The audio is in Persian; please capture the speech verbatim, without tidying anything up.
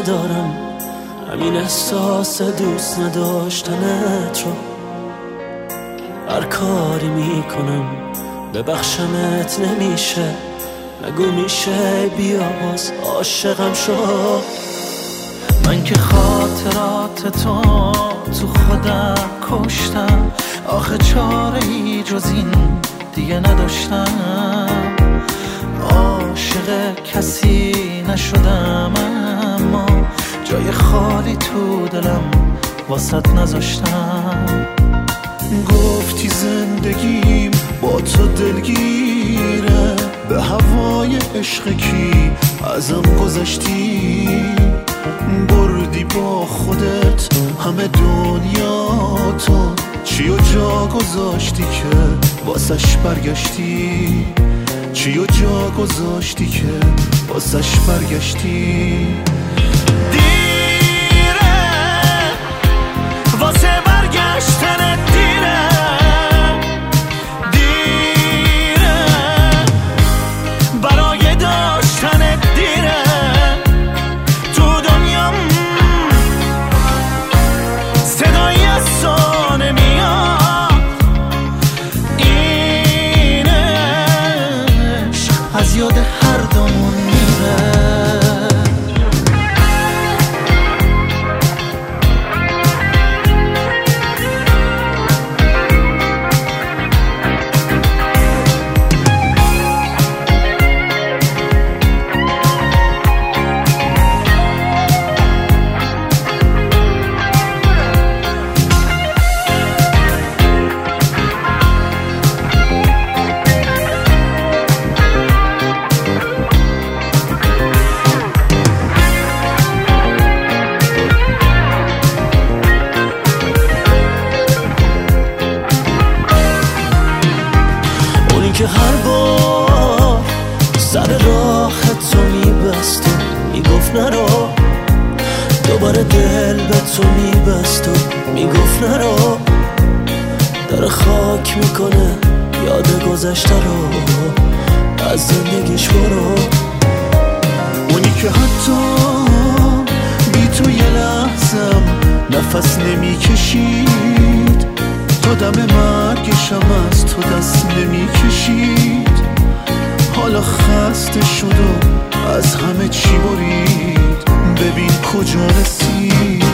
ندارم همین احساس دوست نداشتنت رو. هر کاری میکنم ببخشمت نمیشه، نگو میشه بیا باز عاشقم شو. من که خاطرات تو تو خودم کشتم، آخه چاره ای جز این دیگه نداشتم. عاشق کسی نشدم اما جای خالی تو دلم واسط نذاشتم. گفتی زندگیم با تو دلگیره، به هوای عشق کی ازم گذشتی. بردی با خودت همه دنیا تو، چی و جا گذاشتی که واسش برگشتی. چی و جا گذاشتی که واسش برگشتی. دیره واسه برگشتن، دیره دیره برای داشتن، دیره تو دنیام صدای از تو نمیاد. این عشق از یاد هر دومون میره. که هر بار سر راه تو میبست و میگفت نرو، دوباره دل به تو میبست و میگفت نرو. داره خاک میکنه یاد گذشته رو، از زندگیش برو. اونی که حتی بی تو یه لحظم نفس نمیکشید، تا دم مرگشم از تو دست نمیکشید. حالا خسته شد و از همه چی برید، ببین کجا رسید.